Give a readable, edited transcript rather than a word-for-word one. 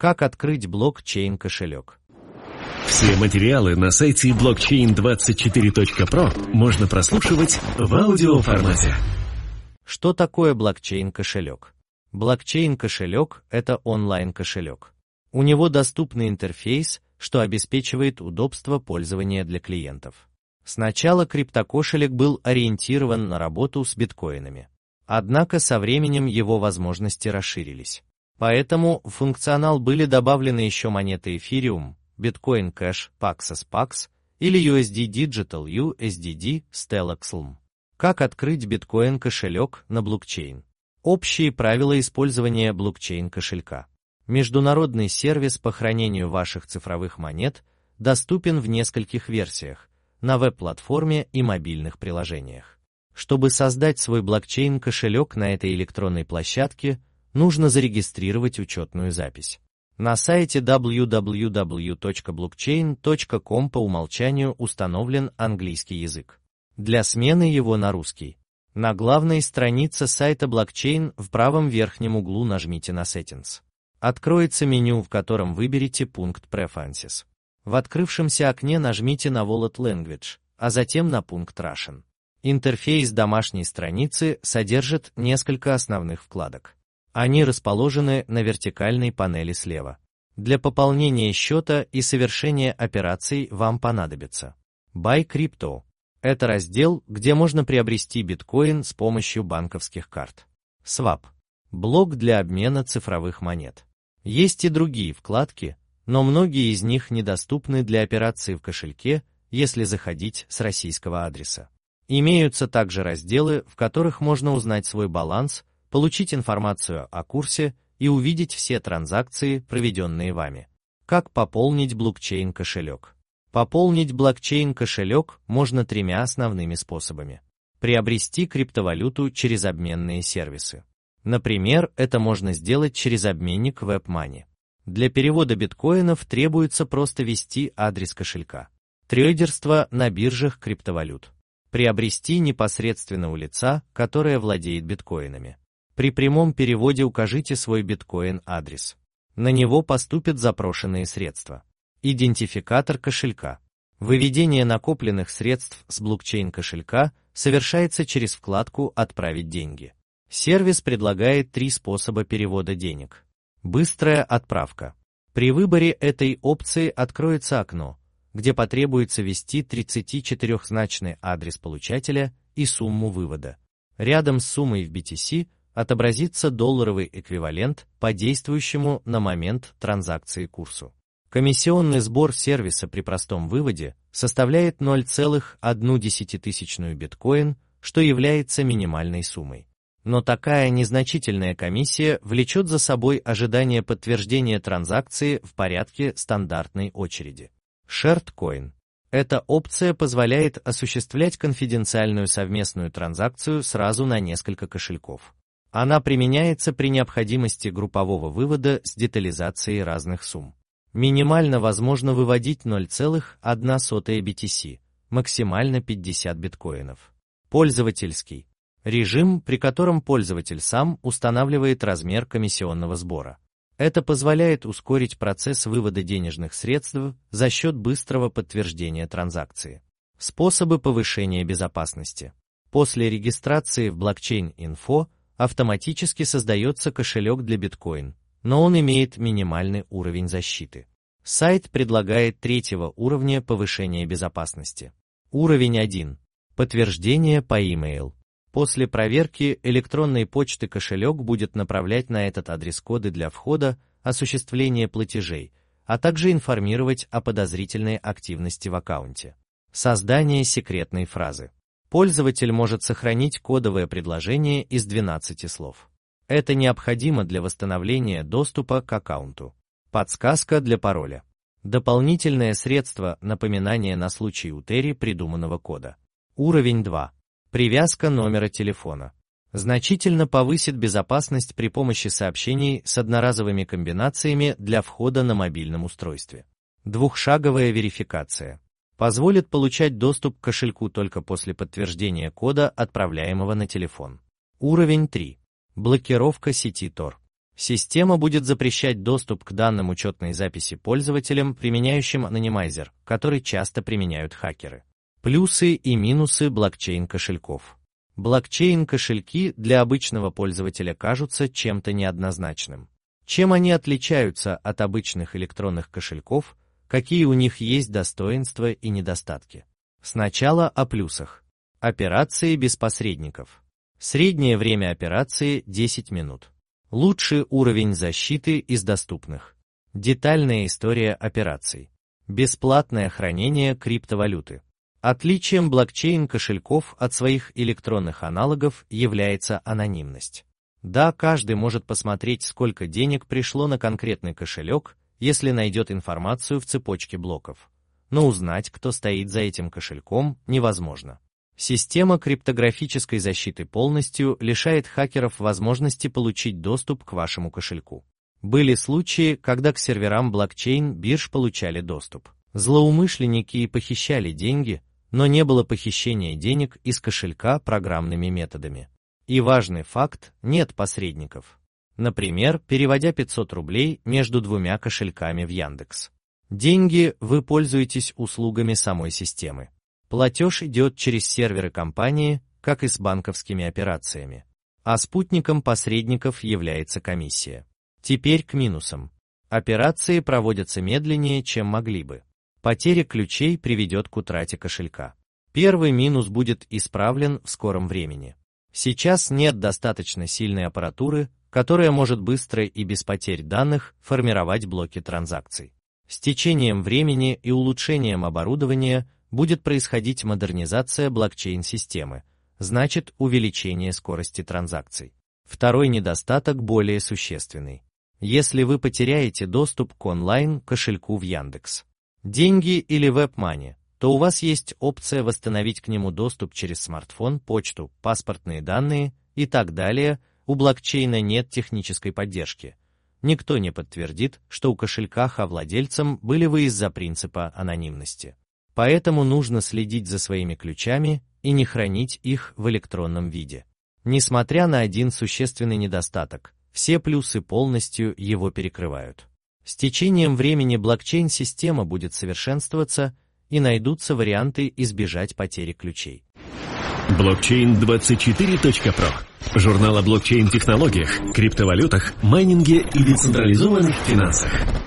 Как открыть блокчейн-кошелек? Все материалы на сайте blockchain24.pro можно прослушивать в аудиоформате. Что такое блокчейн-кошелек? Блокчейн-кошелек – это онлайн-кошелек. У него доступный интерфейс, что обеспечивает удобство пользования для клиентов. Сначала криптокошелек был ориентирован на работу с биткоинами. Однако со временем его возможности расширились. Поэтому в функционал были добавлены еще монеты Ethereum, Bitcoin Cash, Paxos Pax или USD Digital USDD Stellar XLM. Как открыть биткоин-кошелек на блокчейн? Общие правила использования блокчейн-кошелька. Международный сервис по хранению ваших цифровых монет доступен в нескольких версиях, на веб-платформе и мобильных приложениях. Чтобы создать свой блокчейн-кошелек на этой электронной площадке, нужно зарегистрировать учетную запись. На сайте www.blockchain.com по умолчанию установлен английский язык. Для смены его на русский. На главной странице сайта блокчейн в правом верхнем углу нажмите на Settings. Откроется меню, в котором выберите пункт Preferences. В открывшемся окне нажмите на Wallet Language, а затем на пункт Russian. Интерфейс домашней страницы содержит несколько основных вкладок. Они расположены на вертикальной панели слева. Для пополнения счета и совершения операций вам понадобится Buy Crypto. Это раздел, где можно приобрести биткоин с помощью банковских карт. Swap. Блок для обмена цифровых монет. Есть и другие вкладки, но многие из них недоступны для операций в кошельке, если заходить с российского адреса. Имеются также разделы, в которых можно узнать свой баланс, получить информацию о курсе и увидеть все транзакции, проведенные вами. Как пополнить блокчейн-кошелек? Пополнить блокчейн-кошелек можно тремя основными способами. Приобрести криптовалюту через обменные сервисы. Например, это можно сделать через обменник WebMoney. Для перевода биткоинов требуется просто ввести адрес кошелька. Трейдерство на биржах криптовалют. Приобрести непосредственно у лица, которое владеет биткоинами. При прямом переводе укажите свой биткоин-адрес. На него поступят запрошенные средства. Идентификатор кошелька. Выведение накопленных средств с блокчейн-кошелька совершается через вкладку «Отправить деньги». Сервис предлагает 3 способа перевода денег. Быстрая отправка. При выборе этой опции откроется окно, где потребуется ввести 34-значный адрес получателя и сумму вывода. Рядом с суммой в BTC отобразится долларовый эквивалент по действующему на момент транзакции курсу. Комиссионный сбор сервиса при простом выводе составляет 0,1 биткоин, что является минимальной суммой. Но такая незначительная комиссия влечет за собой ожидание подтверждения транзакции в порядке стандартной очереди. Shared Coin. Эта опция позволяет осуществлять конфиденциальную совместную транзакцию сразу на несколько кошельков. Она применяется при необходимости группового вывода с детализацией разных сумм. Минимально возможно выводить 0,1 BTC, максимально 50 биткоинов. Пользовательский. Режим, при котором пользователь сам устанавливает размер комиссионного сбора. Это позволяет ускорить процесс вывода денежных средств за счет быстрого подтверждения транзакции. Способы повышения безопасности. После регистрации в блокчейн-инфо автоматически создается кошелек для биткоин, но он имеет минимальный уровень защиты. Сайт предлагает 3-го уровня повышения безопасности. Уровень 1. Подтверждение по e-mail. После проверки электронной почты кошелек будет направлять на этот адрес коды для входа, осуществления платежей, а также информировать о подозрительной активности в аккаунте. Создание секретной фразы. Пользователь может сохранить кодовое предложение из 12 слов. Это необходимо для восстановления доступа к аккаунту. Подсказка для пароля. Дополнительное средство напоминания на случай утери придуманного кода. Уровень 2. Привязка номера телефона. Значительно повысит безопасность при помощи сообщений с одноразовыми комбинациями для входа на мобильном устройстве. Двухшаговая верификация. Позволит получать доступ к кошельку только после подтверждения кода, отправляемого на телефон. Уровень 3. Блокировка сети Tor. Система будет запрещать доступ к данным учетной записи пользователям, применяющим анонимайзер, который часто применяют хакеры. Плюсы и минусы блокчейн-кошельков. Блокчейн-кошельки для обычного пользователя кажутся чем-то неоднозначным. Чем они отличаются от обычных электронных кошельков, какие у них есть достоинства и недостатки? Сначала о плюсах. Операции без посредников. Среднее время операции 10 минут. Лучший уровень защиты из доступных. Детальная история операций. Бесплатное хранение криптовалюты. Отличием блокчейн-кошельков от своих электронных аналогов является анонимность. Да, каждый может посмотреть, сколько денег пришло на конкретный кошелек, если найдет информацию в цепочке блоков. Но узнать, кто стоит за этим кошельком, невозможно. Система криптографической защиты полностью лишает хакеров возможности получить доступ к вашему кошельку. Были случаи, когда к серверам блокчейн-бирж получали доступ. Злоумышленники похищали деньги, но не было похищения денег из кошелька программными методами. И важный факт – нет посредников. Например, переводя 500 рублей между двумя кошельками в Яндекс. Деньги вы пользуетесь услугами самой системы. Платеж идет через серверы компании, как и с банковскими операциями. А спутником посредников является комиссия. Теперь к минусам. Операции проводятся медленнее, чем могли бы. Потеря ключей приведет к утрате кошелька. Первый минус будет исправлен в скором времени. Сейчас нет достаточно сильной аппаратуры, которая может быстро и без потерь данных формировать блоки транзакций. С течением времени и улучшением оборудования будет происходить модернизация блокчейн-системы, значит увеличение скорости транзакций. Второй недостаток более существенный. Если вы потеряете доступ к онлайн-кошельку в Яндекс, деньги или WebMoney, то у вас есть опция восстановить к нему доступ через смартфон, почту, паспортные данные и так далее. У блокчейна нет технической поддержки. Никто не подтвердит, что у кошелька владельцем были вы из-за принципа анонимности. Поэтому нужно следить за своими ключами и не хранить их в электронном виде. Несмотря на один существенный недостаток, все плюсы полностью его перекрывают. С течением времени блокчейн-система будет совершенствоваться и найдутся варианты избежать потери ключей. Blockchain24.pro. Журнал о блокчейн-технологиях, криптовалютах, майнинге и децентрализованных финансах.